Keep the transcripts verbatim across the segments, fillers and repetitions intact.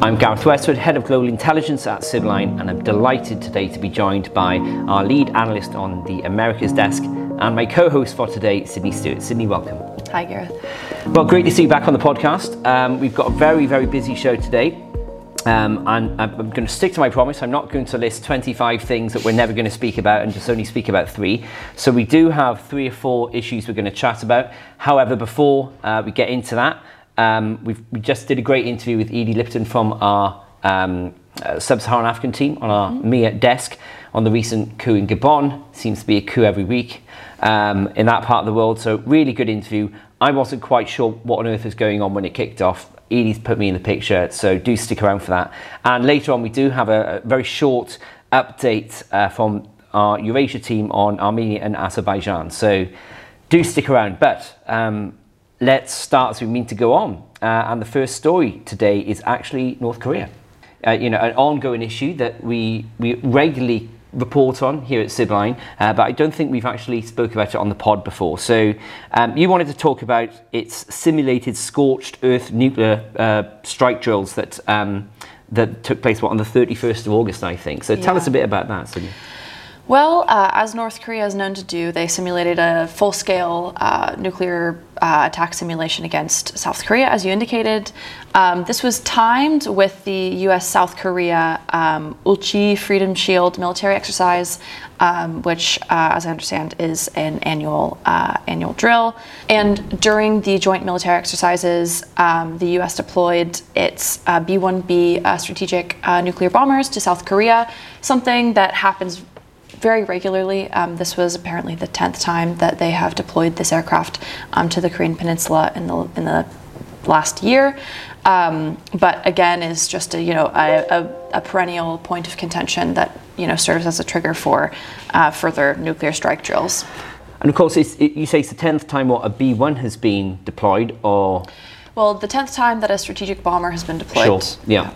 I'm Gareth Westwood, Head of Global Intelligence at Sibylline, and I'm delighted today to be joined by our lead analyst on the Americas desk and my co-host for today, Sydney Stewart. Sydney, welcome. Hi, Gareth. Well, great to see you back on the podcast. Um, we've got a very, very busy show today. Um, and I'm going to stick to my promise. I'm not going to list twenty-five things that we're never going to speak about and just only speak about three. So we do have three or four issues we're going to chat about. However, before uh, we get into that, um, we've, we just did a great interview with Edie Lipton from our um, uh, Sub-Saharan African team on our mm-hmm. M I A desk on the recent coup in Gabon. Seems to be a coup every week um, in that part of the world. So really good interview. I wasn't quite sure what on earth was going on when it kicked off. Edie's put me in the picture, so do stick around for that. And later on, we do have a, a very short update uh, from our Eurasia team on Armenia and Azerbaijan. So do stick around. But um, let's start as we mean to go on. Uh, and the first story today is actually North Korea. Uh, you know, an ongoing issue that we we regularly report on here at Sibylline, uh, but I don't think we've actually spoke about it on the pod before. So um, you wanted to talk about its simulated scorched earth nuclear uh, strike drills that um, that took place what, on the thirty-first of August, I think. So tell yeah. us a bit about that, Sydney. Well, uh, as North Korea is known to do, they simulated a full-scale uh, nuclear uh, attack simulation against South Korea, as you indicated. Um, this was timed with the U S South Korea um, Ulchi Freedom Shield military exercise, um, which, uh, as I understand, is an annual uh, annual drill. And during the joint military exercises, um, the U S deployed its uh, B one B uh, strategic uh, nuclear bombers to South Korea, something that happens very regularly. Um, this was apparently the tenth time that they have deployed this aircraft um, to the Korean Peninsula in the in the last year. Um, but again, is just a you know a, a, a perennial point of contention that you know serves as a trigger for uh, further nuclear strike drills. And of course, it's, it, you say it's the tenth time what a B one has been deployed, or well, the tenth time that a strategic bomber has been deployed. Sure. Yeah.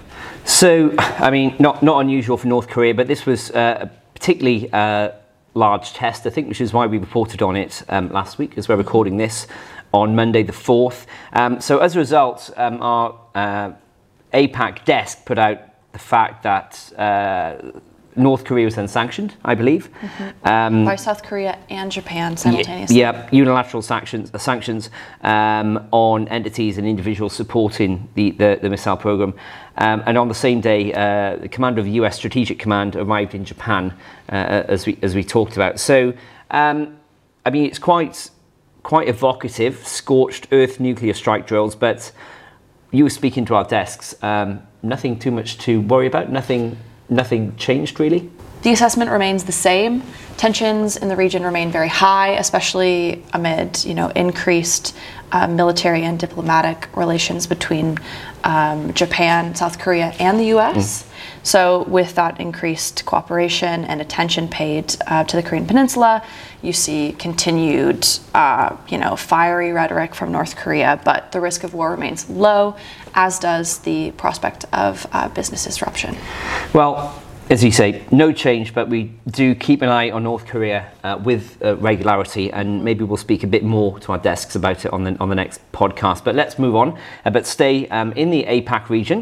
So I mean, not not unusual for North Korea, but this was Uh, particularly uh, large test, I think, which is why we reported on it um, last week, as we're recording this on Monday the fourth. Um, so as a result, um, our uh, APAC desk put out the fact that uh, North Korea was then sanctioned, I believe. Mm-hmm. Um, By South Korea and Japan simultaneously. Yeah, unilateral sanctions, uh, sanctions um, on entities and individuals supporting the, the, the missile program. Um, and on the same day, uh, the commander of the U S Strategic Command arrived in Japan, uh, as we as we talked about. So, um, I mean, it's quite quite evocative, scorched earth nuclear strike drills. But you were speaking to our desks. Um, nothing too much to worry about. Nothing. Nothing changed, really? The assessment remains the same. Tensions in the region remain very high, especially amid, you know, increased uh, military and diplomatic relations between um, Japan, South Korea, and the U S. Mm. So with that increased cooperation and attention paid uh, to the Korean Peninsula, you see continued, uh, you know, fiery rhetoric from North Korea, but the risk of war remains low, as does the prospect of uh, business disruption. Well, as you say, no change, but we do keep an eye on North Korea uh, with uh, regularity, and maybe we'll speak a bit more to our desks about it on the on the next podcast. But let's move on, uh, but stay um, in the APAC region.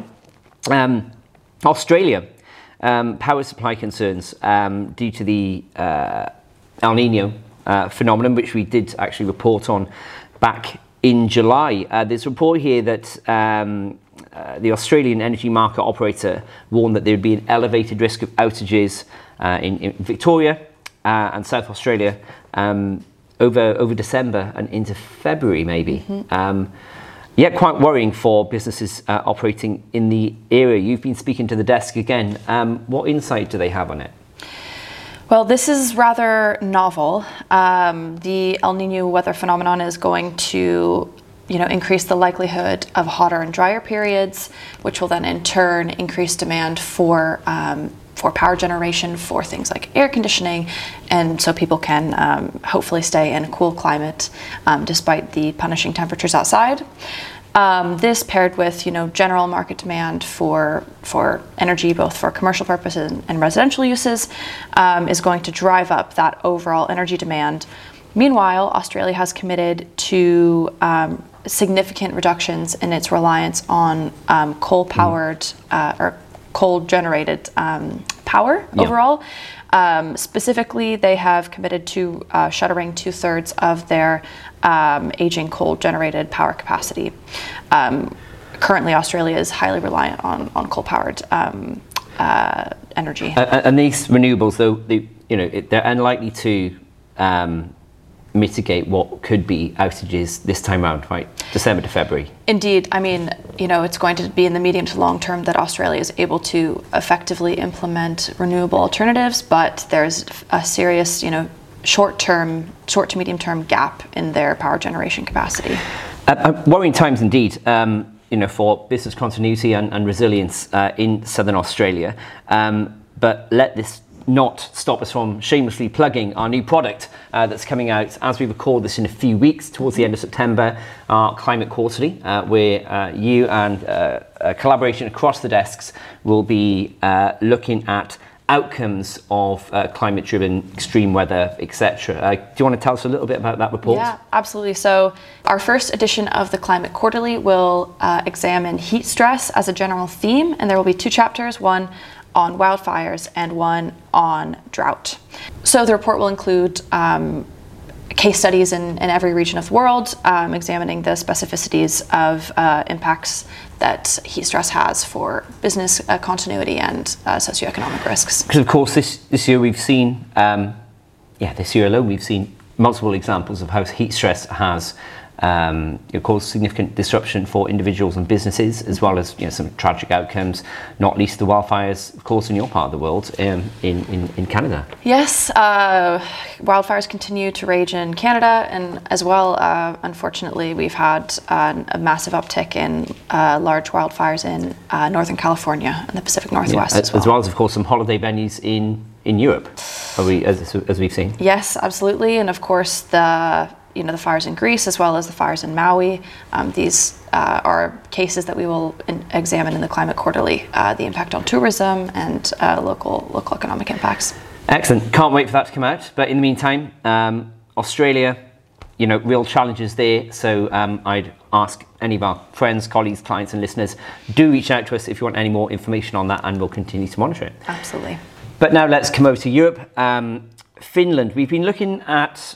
Um, Australia, um, power supply concerns um, due to the uh, El Nino uh, phenomenon, which we did actually report on back in July. Uh, there's a report here that um, uh, the Australian energy market operator warned that there would be an elevated risk of outages uh, in, in Victoria uh, and South Australia um, over over December and into February, maybe. Mm-hmm. Um, Yeah, quite worrying for businesses uh, operating in the area. You've been speaking to the desk again. Um, what insight do they have on it? Well, this is rather novel. Um, the El Nino weather phenomenon is going to, you know, increase the likelihood of hotter and drier periods, which will then in turn increase demand for um, for power generation for things like air conditioning, and so people can um, hopefully stay in a cool climate um, despite the punishing temperatures outside. Um, this paired with, you know, general market demand for for energy, both for commercial purposes and residential uses, um, is going to drive up that overall energy demand. Meanwhile, Australia has committed to um, significant reductions in its reliance on um, coal-powered uh, or coal-generated um, power Yeah. overall. Um, specifically, they have committed to uh, shuttering two-thirds of their um, aging coal-generated power capacity. Um, currently, Australia is highly reliant on, on coal-powered um, uh, energy. Uh, and these renewables, though, they, you know, it, they're unlikely to um, mitigate what could be outages this time around, right? December to February. Indeed. I mean, you know, it's going to be in the medium to long term that Australia is able to effectively implement renewable alternatives, but there's a serious, you know, short-term, short to medium-term gap in their power generation capacity. Uh, uh, worrying times indeed, um, you know, for business continuity and, and resilience uh, in southern Australia. Um, but let this not stop us from shamelessly plugging our new product uh, that's coming out as we record this in a few weeks, towards the end of September, our Climate Quarterly, uh, where uh, you and uh, a collaboration across the desks will be uh, looking at outcomes of uh, climate-driven extreme weather, et cetera. Uh, do you want to tell us a little bit about that report? Yeah, absolutely. So our first edition of the Climate Quarterly will uh, examine heat stress as a general theme, and there will be two chapters, one on wildfires and one on drought. So the report will include um, case studies in, in every region of the world, um, examining the specificities of uh, impacts that heat stress has for business uh, continuity and uh, socioeconomic risks. Because of course this, this year we've seen, um, yeah, this year alone we've seen multiple examples of how heat stress has Um, it caused significant disruption for individuals and businesses, as well as, you know, some tragic outcomes, not least the wildfires, of course, in your part of the world, um, in, in, in Canada. Yes, uh, wildfires continue to rage in Canada, and as well, uh, unfortunately, we've had uh, a massive uptick in uh, large wildfires in uh, Northern California and the Pacific Northwest Yeah, as well. As well as, of course, some holiday venues in, in Europe, are we, as, as we've seen. Yes, absolutely, and of course, the you know, the fires in Greece as well as the fires in Maui. Um, these uh, are cases that we will in, examine in the Climate Quarterly, uh, the impact on tourism and uh, local local economic impacts. Excellent. Can't wait for that to come out. But in the meantime, um, Australia, you know, real challenges there. So um, I'd ask any of our friends, colleagues, clients and listeners, do reach out to us if you want any more information on that, and we'll continue to monitor it. Absolutely. But now let's come over to Europe. Um, Finland, we've been looking at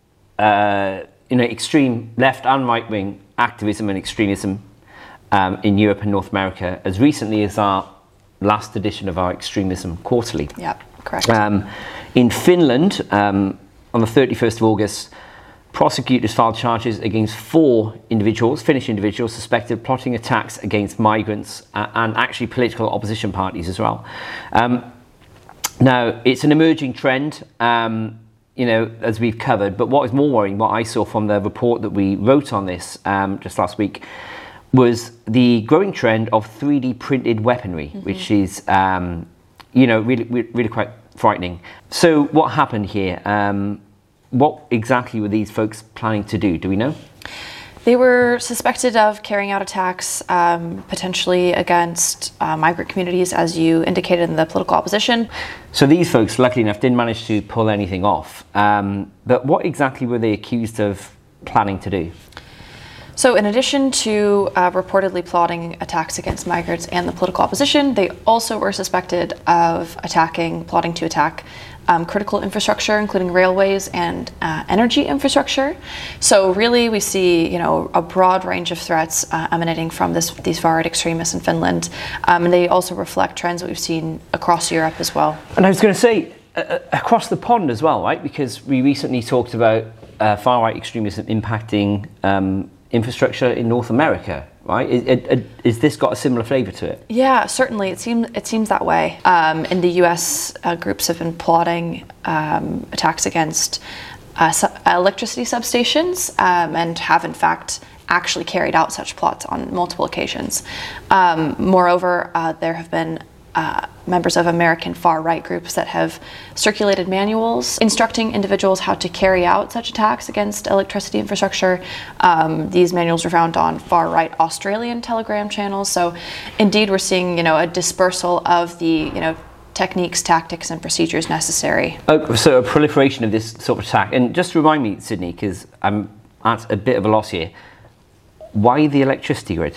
Uh, you know, extreme left and right wing activism and extremism um, in Europe and North America as recently as our last edition of our Extremism Quarterly. Yeah, correct. Um, in Finland, um, on the thirty-first of August, prosecutors filed charges against four individuals, Finnish individuals, suspected of plotting attacks against migrants uh, and actually political opposition parties as well. Um, now, it's an emerging trend. Um, you know, as we've covered, but what was more worrying, what I saw from the report that we wrote on this um, just last week, was the growing trend of three D printed weaponry, mm-hmm. which is, um, you know, really, really quite frightening. So what happened here? Um, what exactly were these folks planning to do? Do we know? They were suspected of carrying out attacks um, potentially against uh, migrant communities, as you indicated, in the political opposition. So these folks, luckily enough, didn't manage to pull anything off. Um, but what exactly were they accused of planning to do? So in addition to uh, reportedly plotting attacks against migrants and the political opposition, they also were suspected of attacking, plotting to attack um, critical infrastructure, including railways and uh, energy infrastructure. So really we see, you know, a broad range of threats uh, emanating from this, these far-right extremists in Finland. Um, and they also reflect trends that we've seen across Europe as well. And I was going to say, uh, across the pond as well, right? Because we recently talked about uh, far-right extremism impacting um, infrastructure in North America, right? Is, is, is this got a similar flavour to it? Yeah, certainly. It seems it seems that way. Um, in the U S, uh, groups have been plotting um, attacks against uh, su- electricity substations um, and have, in fact, actually carried out such plots on multiple occasions. Um, moreover, uh, there have been Uh, members of American far-right groups that have circulated manuals instructing individuals how to carry out such attacks against electricity infrastructure. Um, these manuals are found on far-right Australian Telegram channels. So indeed, we're seeing, you know, a dispersal of the, you know, techniques, tactics, and procedures necessary. Oh, so a proliferation of this sort of attack. And just to remind me, Sydney, because I'm at a bit of a loss here, why the electricity grid?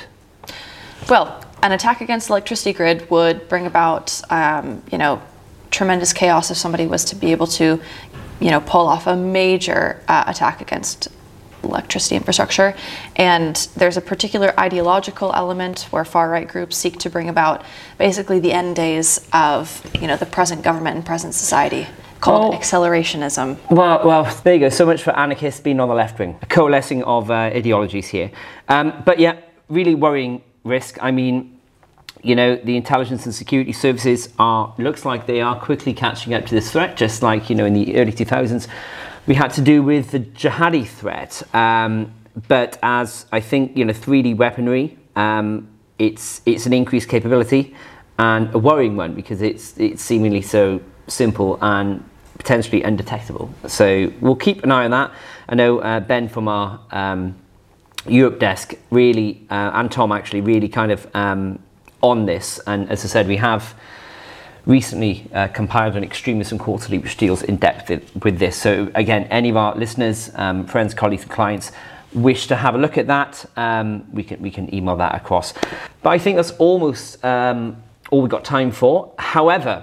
Well, an attack against the electricity grid would bring about, um, you know, tremendous chaos if somebody was to be able to, you know, pull off a major uh, attack against electricity infrastructure. And there's a particular ideological element where far-right groups seek to bring about basically the end days of, you know, the present government and present society, called oh. accelerationism. Well, well, there you go. So much for anarchists being on the left wing. A coalescing of uh, ideologies here. Um, but yeah, really worrying risk. I mean, you know, the intelligence and security services are, looks like they are quickly catching up to this threat, just like, you know, in the early two thousands. We had to do with the jihadi threat, um, but as I think, you know, three D weaponry, um, it's it's an increased capability and a worrying one because it's it's seemingly so simple and potentially undetectable. So we'll keep an eye on that. I know uh, Ben from our um, Europe desk really, uh, and Tom actually really kind of um, on this. And as I said, we have recently uh, compiled an extremism quarterly which deals in depth with this. So again, any of our listeners, um, friends, colleagues and clients wish to have a look at that, um, we can we can email that across. But I think that's almost um, all we've got time for. However,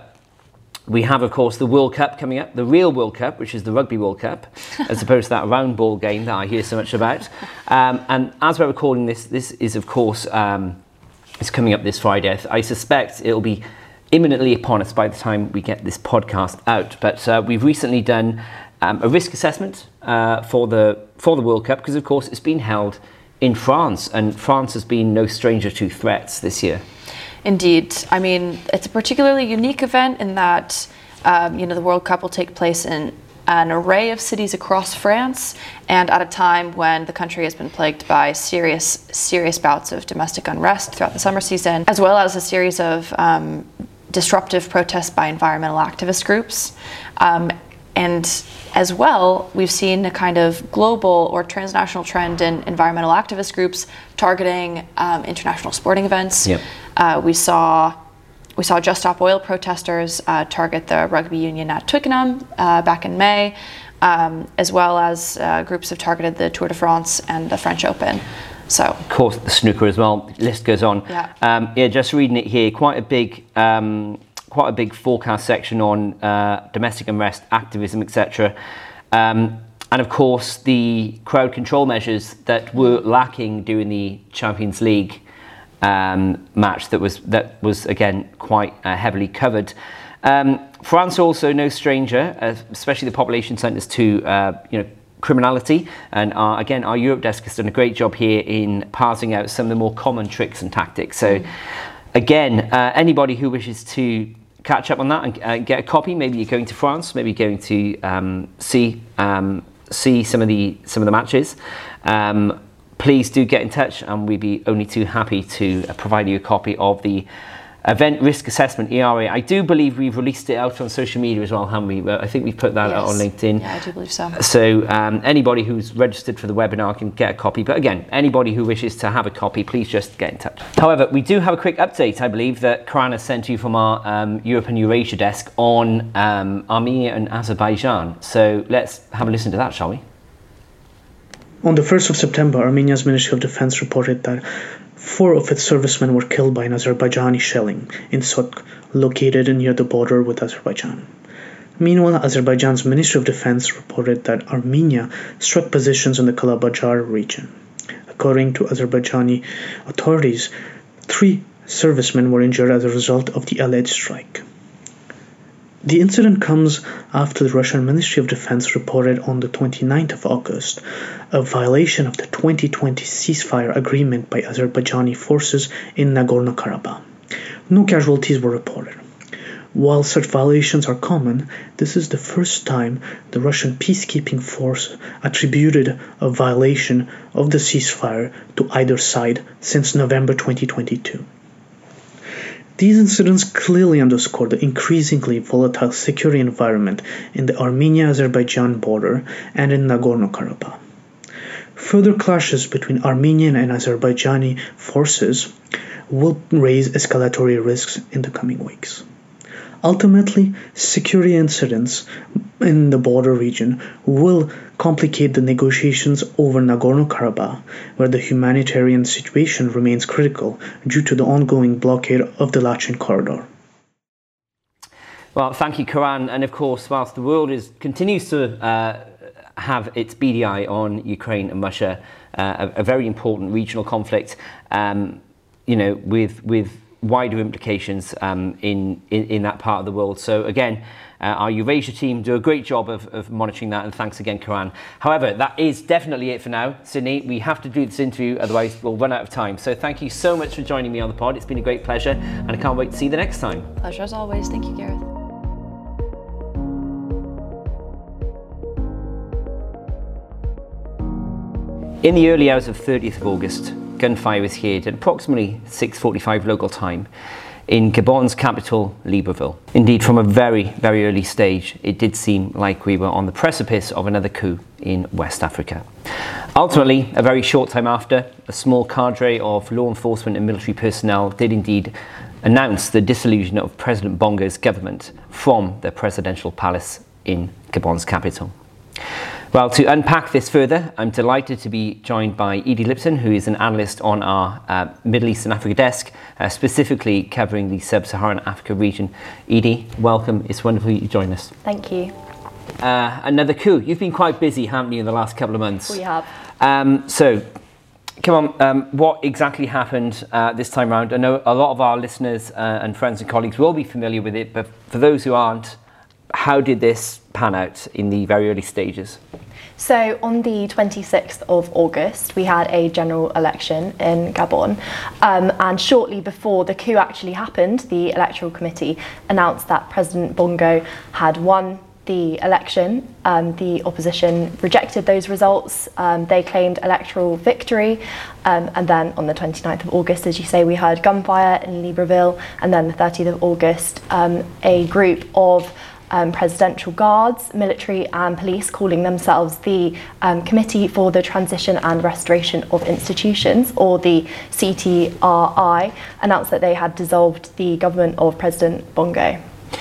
we have, of course, the World Cup coming up, the real World Cup, which is the Rugby World Cup, as opposed to that round ball game that I hear so much about. Um, and as we're recording this, this is, of course, um, it's coming up this Friday. I suspect it'll be imminently upon us by the time we get this podcast out. But uh, we've recently done um, a risk assessment uh, for the for the World Cup because, of course, it's been held in France, and France has been no stranger to threats this year. Indeed. I mean, it's a particularly unique event in that, um, you know, the World Cup will take place in an array of cities across France, and at a time when the country has been plagued by serious, serious bouts of domestic unrest throughout the summer season, as well as a series of um, disruptive protests by environmental activist groups. Um, and as well, we've seen a kind of global or transnational trend in environmental activist groups targeting um, international sporting events. Yep. Uh, we saw we saw Just Stop Oil protesters uh, target the rugby union at Twickenham uh, back in May, um, as well as uh, groups have targeted the Tour de France and the French Open. So, of course, the snooker as well. The list goes on. Yeah. Um, yeah. Just reading it here, quite a big, um, quite a big forecast section on uh, domestic unrest, activism, et cetera. Um, and of course, the crowd control measures that were lacking during the Champions League um, match that was that was again quite uh, heavily covered. Um, France also no stranger, uh, especially the population centres to uh, you know. criminality, and our, again our Europe desk has done a great job here in parsing out some of the more common tricks and tactics. So mm. again, uh, anybody who wishes to catch up on that and uh, get a copy, maybe you're going to France, maybe you're going to um, see um, see some of the some of the matches, um, please do get in touch, and we'd be only too happy to uh, provide you a copy of the Event Risk Assessment, E R A. I do believe we've released it out on social media as well, haven't we? I think we've put that yes. out on LinkedIn. Yeah, I do believe so. So um, anybody who's registered for the webinar can get a copy. But again, anybody who wishes to have a copy, please just get in touch. However, we do have a quick update, I believe, that Karan has sent you from our um, Europe and Eurasia desk on um, Armenia and Azerbaijan. So let's have a listen to that, shall we? On the first of September, Armenia's Ministry of Defense reported that four of its servicemen were killed by an Azerbaijani shelling in Sotk, located near the border with Azerbaijan. Meanwhile, Azerbaijan's Ministry of Defense reported that Armenia struck positions in the Kalabajar region. According to Azerbaijani authorities, three servicemen were injured as a result of the alleged strike. The incident comes after the Russian Ministry of Defense reported on the twenty-ninth of August a violation of the twenty twenty ceasefire agreement by Azerbaijani forces in Nagorno-Karabakh. No casualties were reported. While such violations are common, this is the first time the Russian peacekeeping force attributed a violation of the ceasefire to either side since November twenty twenty-two. These incidents clearly underscore the increasingly volatile security environment in the Armenia-Azerbaijan border and in Nagorno-Karabakh. Further clashes between Armenian and Azerbaijani forces will raise escalatory risks in the coming weeks. Ultimately, security incidents in the border region will complicate the negotiations over Nagorno-Karabakh, where the humanitarian situation remains critical due to the ongoing blockade of the Lachin corridor. Well, thank you, Karan. And of course, whilst the world is continues to uh, have its beady eye on Ukraine and Russia, uh, a, a very important regional conflict, um, you know, with with wider implications um, in, in in that part of the world. So again, uh, our Eurasia team do a great job of, of monitoring that, and thanks again, Karan. However, that is definitely it for now. Sydney, we have to do this interview, otherwise we'll run out of time. So thank you so much for joining me on the pod. It's been a great pleasure, and I can't wait to see you the next time. Pleasure as always. Thank you, Gareth. In the early hours of thirtieth of August, gunfire was heard at approximately six forty-five local time in Gabon's capital, Libreville. Indeed, from a very, very early stage, it did seem like we were on the precipice of another coup in West Africa. Ultimately, a very short time after, a small cadre of law enforcement and military personnel did indeed announce the dissolution of President Bongo's government from the presidential palace in Gabon's capital. Well, to unpack this further, I'm delighted to be joined by Edie Lipton, who is an analyst on our uh, Middle East and Africa desk, uh, specifically covering the Sub-Saharan Africa region. Edie, welcome. It's wonderful you join us. Thank you. Uh, another coup. You've been quite busy, haven't you, in the last couple of months? We have. Um, so, come on, um, what exactly happened uh, this time round? I know a lot of our listeners uh, and friends and colleagues will be familiar with it, but for those who aren't, how did this pan out in the very early stages? So on the twenty-sixth of August, we had a general election in Gabon. Um, and shortly before the coup actually happened, the Electoral Committee announced that President Bongo had won the election. Um, the opposition rejected those results. Um, they claimed electoral victory. Um, and then on the twenty-ninth of August, as you say, we heard gunfire in Libreville. And then the thirtieth of August, um, a group of Um, presidential guards, military and police, calling themselves the um, Committee for the Transition and Restoration of Institutions, or the C T R I, announced that they had dissolved the government of President Bongo.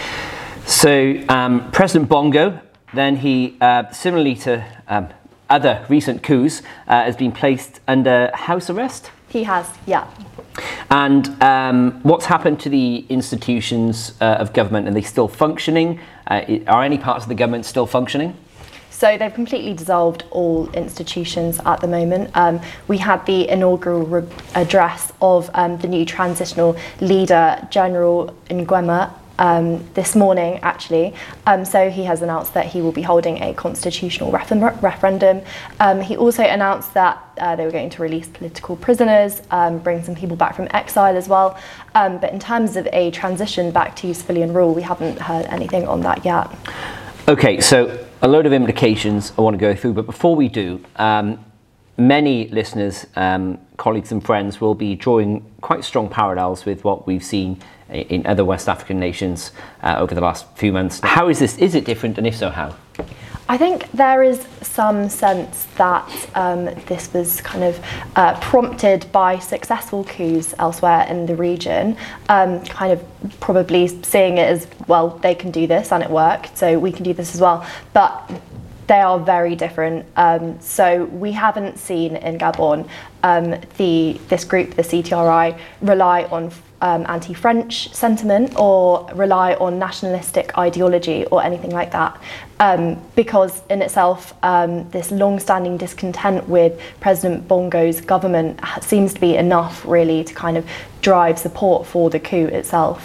So um, President Bongo, then he, uh, similarly to um, other recent coups, uh, has been placed under house arrest? He has, yeah. And um, what's happened to the institutions uh, of government? Are they still functioning? Uh, are any parts of the government still functioning? So they've completely dissolved all institutions at the moment. Um, we had the inaugural re- address of um, the new transitional leader, General Nguema, Um, this morning, actually. Um, so he has announced that he will be holding a constitutional refer- referendum. Um, he also announced that uh, they were going to release political prisoners, um, bring some people back from exile as well. Um, but in terms of a transition back to civilian rule, we haven't heard anything on that yet. Okay, so a load of implications I want to go through, but before we do, um, many listeners, um, colleagues and friends will be drawing quite strong parallels with what we've seen in other West African nations uh, over the last few months. How is this? Is it different, and if so, how? I think there is some sense that um, this was kind of uh, prompted by successful coups elsewhere in the region, um, kind of probably seeing it as, well, they can do this and it worked, so we can do this as well. But they are very different. Um, so we haven't seen in Gabon um, the this group, the C T R I, rely on um, anti-French sentiment or rely on nationalistic ideology or anything like that. Um, because in itself, um, this long-standing discontent with President Bongo's government seems to be enough, really, to kind of drive support for the coup itself.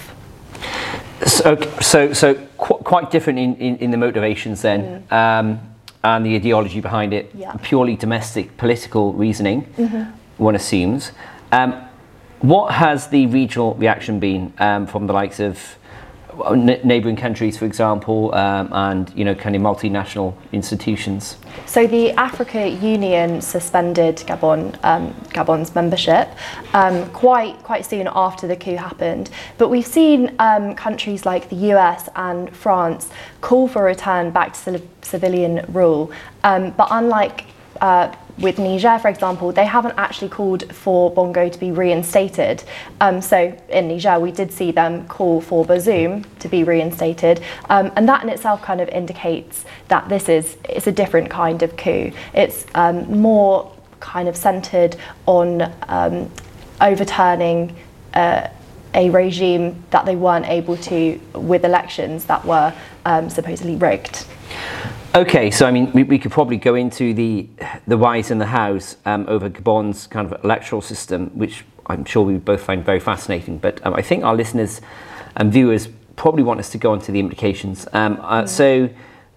So, so, so qu- quite different in, in, in the motivations then, mm. um, and the ideology behind it. Yeah. Purely domestic political reasoning, mm-hmm. one assumes. Um, what has the regional reaction been um, from the likes of n- neighbouring countries, for example, um, and you know, kind of multinational institutions? So the Africa Union suspended Gabon, um, Gabon's membership um, quite quite soon after the coup happened. But we've seen um, countries like the U S and France call for a return back to civilian rule. Um, but unlike uh, with Niger, for example, they haven't actually called for Bongo to be reinstated. Um, so in Niger, we did see them call for Bazoum to be reinstated. Um, and that in itself kind of indicates that this is it's a different kind of coup. It's um, more kind of centred on um, overturning uh, a regime that they weren't able to with elections that were um, supposedly rigged. Okay, so I mean, we, we could probably go into the the whys and the hows um, over Gabon's kind of electoral system, which I'm sure we both find very fascinating. But um, I think our listeners and viewers probably want us to go on to the implications. Um, uh, mm. So,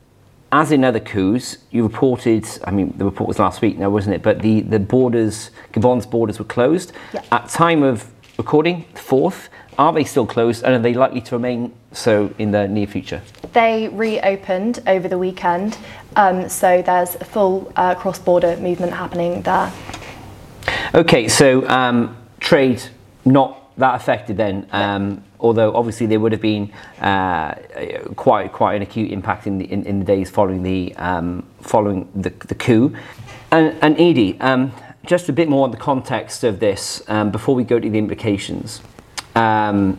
as in other coups, you reported, I mean, the report was last week now, wasn't it? But the, the borders, Gabon's borders were closed. Yeah. At time of recording, the fourth, are they still closed, and are they likely to remain so in the near future? They reopened over the weekend, um, so there's a full uh, cross-border movement happening there. Okay, so um, trade not that affected then, um, although obviously there would have been uh, quite quite an acute impact in the in, in the days following the um, following the, the coup. And, and Edie, um, just a bit more on the context of this um, before we go to the implications. Um,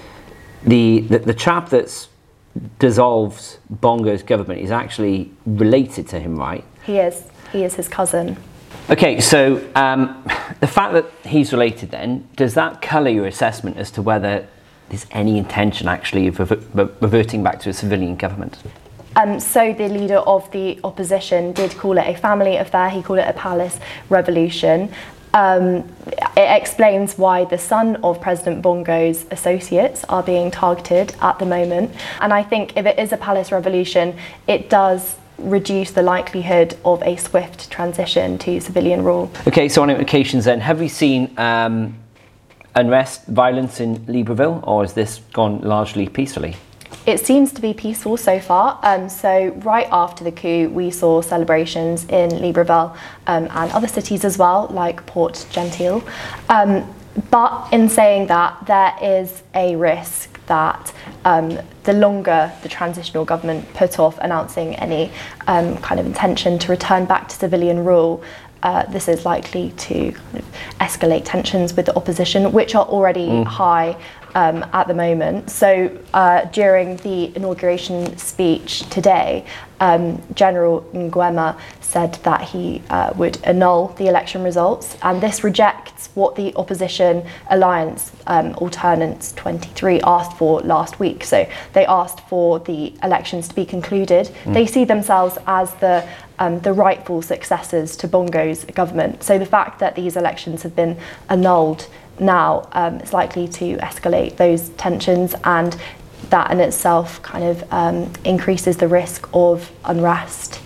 the, the the chap that's dissolved Bongo's government is actually related to him, right? He is. He is his cousin. Okay, so um, the fact that he's related then, does that colour your assessment as to whether there's any intention actually of rever- reverting back to a civilian government? Um, so the leader of the opposition did call it a family affair. He called it a palace revolution. Um, it explains why the son of President Bongo's associates are being targeted at the moment. And I think if it is a palace revolution, it does reduce the likelihood of a swift transition to civilian rule. Okay, so on implications then, have we seen um, unrest, violence in Libreville, or has this gone largely peacefully? It seems to be peaceful so far. Um, so right after the coup, we saw celebrations in Libreville um, and other cities as well, like Port Gentil. Um, but in saying that, there is a risk that um, the longer the transitional government put off announcing any um, kind of intention to return back to civilian rule, uh, this is likely to kind of escalate tensions with the opposition, which are already mm. high um, at the moment. So uh, during the inauguration speech today, um, General Nguema said that he uh, would annul the election results, and this rejects what the opposition alliance, um, Alternance twenty-three, asked for last week. So they asked for the elections to be concluded. Mm. They see themselves as the um, the rightful successors to Bongo's government. So the fact that these elections have been annulled now um, is likely to escalate those tensions, and that in itself kind of um, increases the risk of unrest.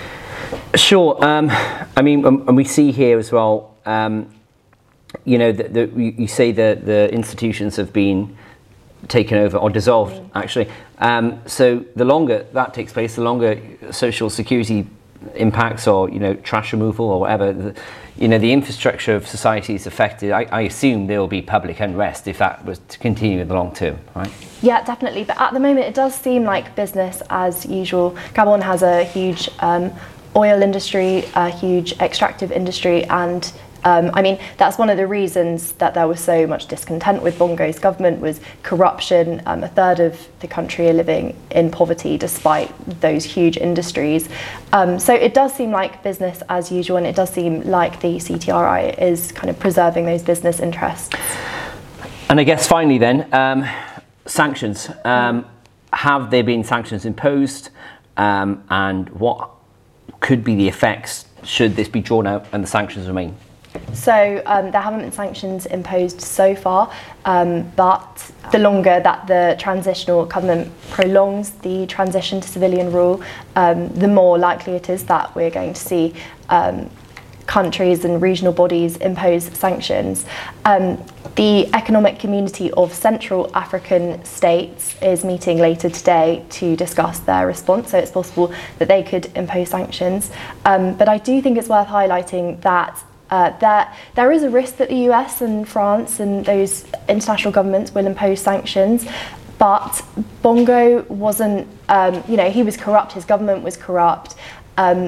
Sure. Um, I mean, um, and we see here as well, um, you know, the, the, you, you say that the institutions have been taken over or dissolved, mm. actually. Um, so the longer that takes place, the longer social security impacts or, you know, trash removal or whatever, the, you know, the infrastructure of society is affected. I, I assume there will be public unrest if that was to continue in the long term, right? Yeah, definitely. But at the moment, it does seem like business as usual. Gabon has a huge um, oil industry, a huge extractive industry, and um, I mean, that's one of the reasons that there was so much discontent with Bongo's government was corruption. Um, a third of the country are living in poverty despite those huge industries. Um, so it does seem like business as usual, and it does seem like the C T R I is kind of preserving those business interests. And I guess finally then, um, sanctions. Um, have there been sanctions imposed, um, and what could be the effects should this be drawn out and the sanctions remain? So um, there haven't been sanctions imposed so far, um, but the longer that the transitional government prolongs the transition to civilian rule, um, the more likely it is that we're going to see um, countries and regional bodies impose sanctions. Um, the Economic Community of Central African States is meeting later today to discuss their response, so it's possible that they could impose sanctions. Um, but I do think it's worth highlighting that Uh, there, there is a risk that the U S and France and those international governments will impose sanctions, but Bongo wasn't, um, you know, he was corrupt, his government was corrupt, um,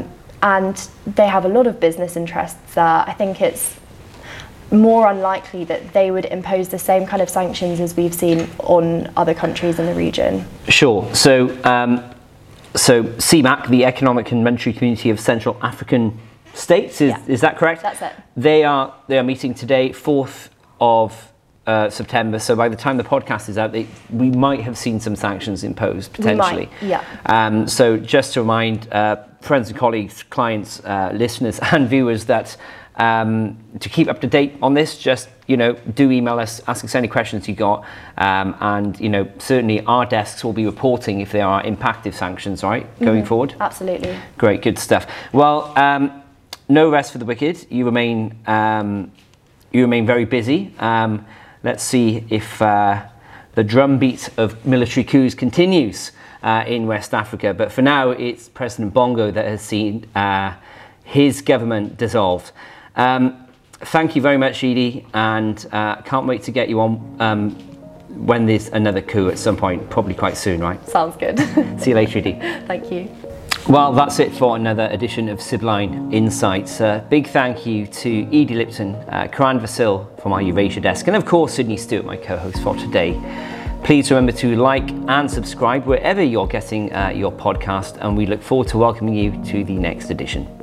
and they have a lot of business interests there. I think it's more unlikely that they would impose the same kind of sanctions as we've seen on other countries in the region. Sure. So, um, so C M A C, the Economic and Monetary Community of Central African States, is, yeah. is that correct? That's it. They are they are meeting today, fourth of uh, September. So by the time the podcast is out, they, we might have seen some sanctions imposed potentially. We might, yeah. Um, so just to remind uh, friends and colleagues, clients, uh, listeners, and viewers that. Um, to keep up to date on this, just, you know, do email us, ask us any questions you got, um, and, you know, certainly our desks will be reporting if there are impactive sanctions, right, going mm-hmm. forward? Absolutely. Great, good stuff. Well, um, no rest for the wicked. You remain, um, you remain very busy. Um, let's see if uh, the drumbeat of military coups continues uh, in West Africa. But for now, it's President Bongo that has seen uh, his government dissolved. Um, thank you very much, Edie, and uh, can't wait to get you on um, when there's another coup at some point, probably quite soon, right? Sounds good. See you later, Edie. Thank you. Well, that's it for another edition of Sibylline Insights. Uh, big thank you to Edie Lipton, uh, Karan Vasil from our Eurasia desk, and of course Sydney Stewart, my co-host for today. Please remember to like and subscribe wherever you're getting uh, your podcast, and we look forward to welcoming you to the next edition.